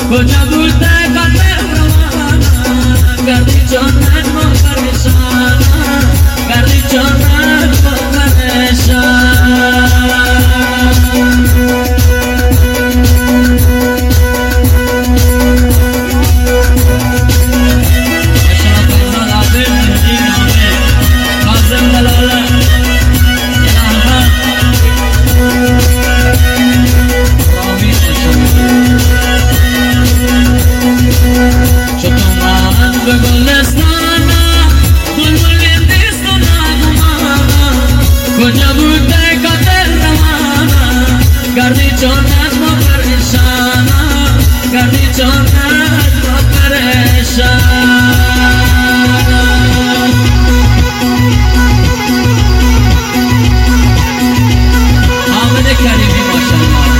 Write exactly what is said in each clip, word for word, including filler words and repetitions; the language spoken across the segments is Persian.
کجا بوده قلب روانه گردی جانت ما پریشانه گردی جانت ما پریشانه کجا بوده قدر روانه گردی جانت ما پریشانه گردی جانت ما پریشانه حامد کریمی ماشاءالله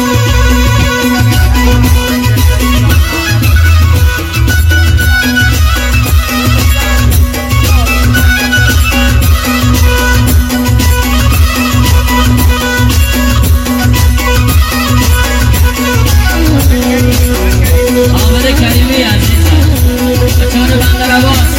کریمی عزیزم بچه‌ها بندر عباس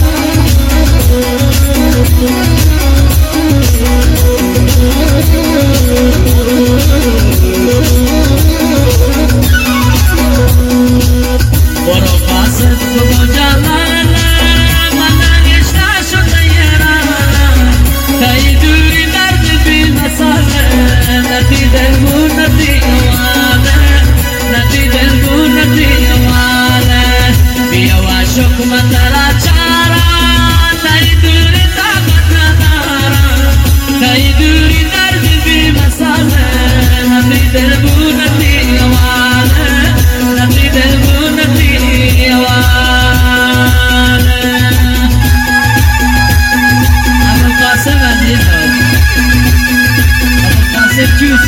برو قاصد تو با جلاله من نگشته شده یرانه تایی دوری درد بی مساله ندی دلگو ندی واله ندی دلگو ندی شوق مندرا چارا تای دوری طاقت ندارا تای دوری درد بی مساله ندی دل بو ندی واله ندی دل بو ندی واله ابو قاسم عزیز ابو قاسم جوز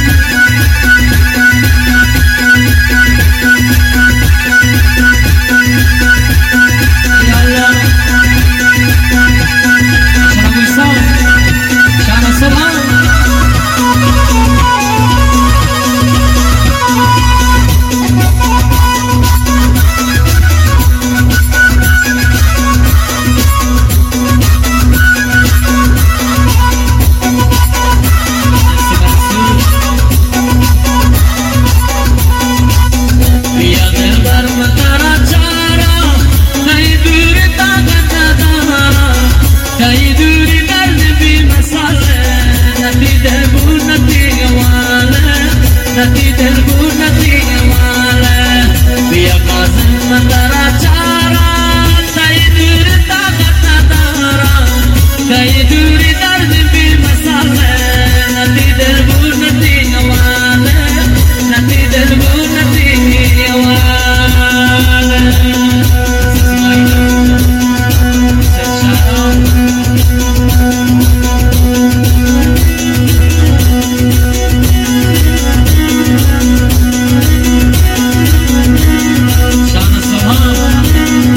ندی دلگو ندی واله بیا قاسم مندرا چارا تای دوری طاقت ندارا تای دوری درد بی مساله ندی دلگو ندی واله ندی دلگو ندی واله شان سبحان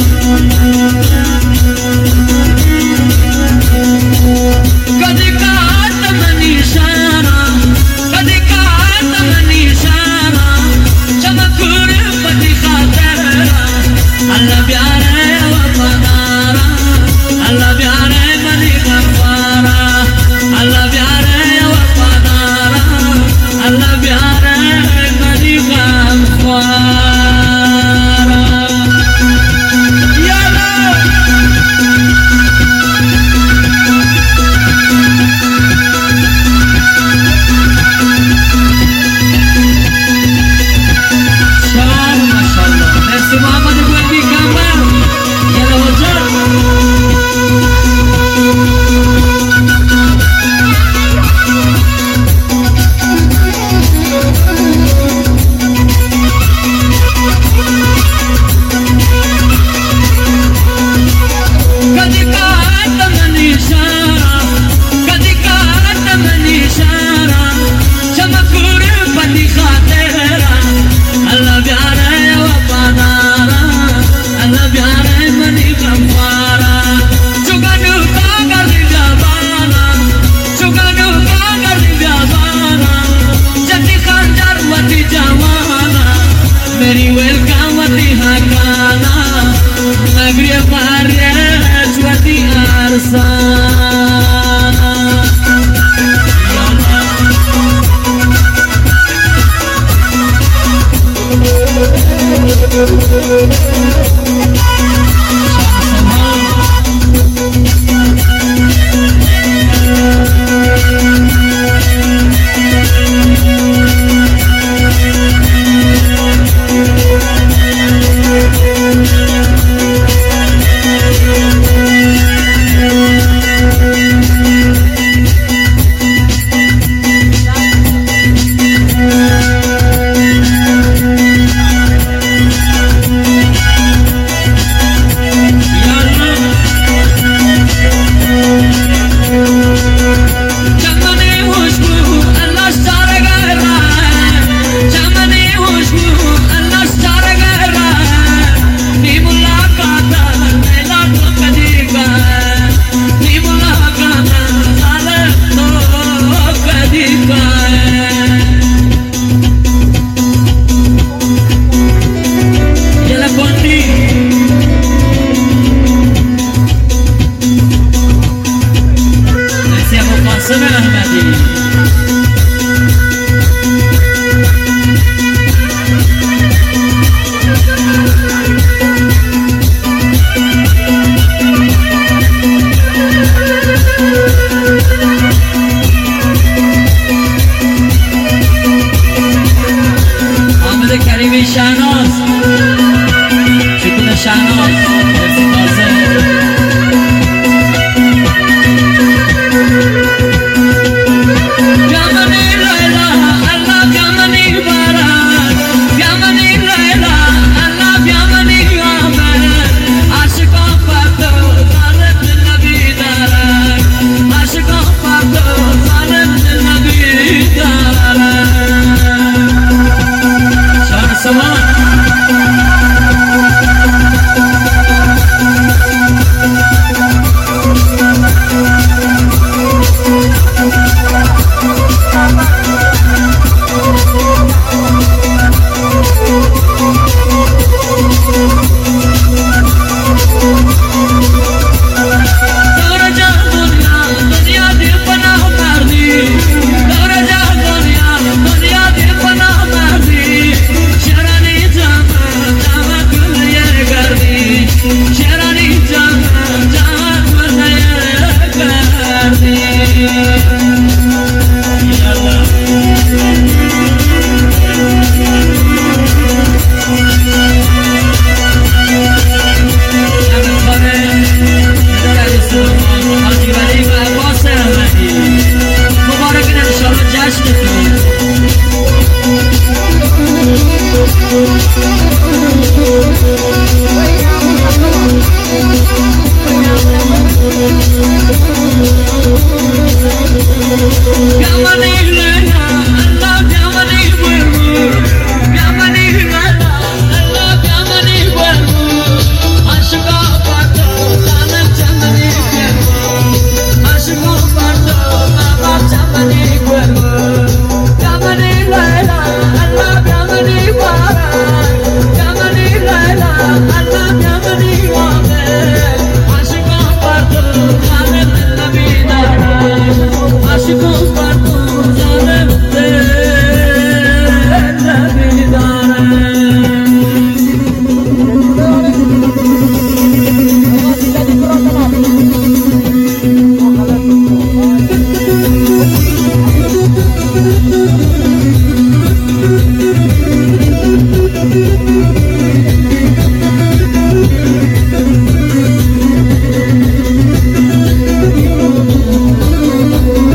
شهناز شکل شهناز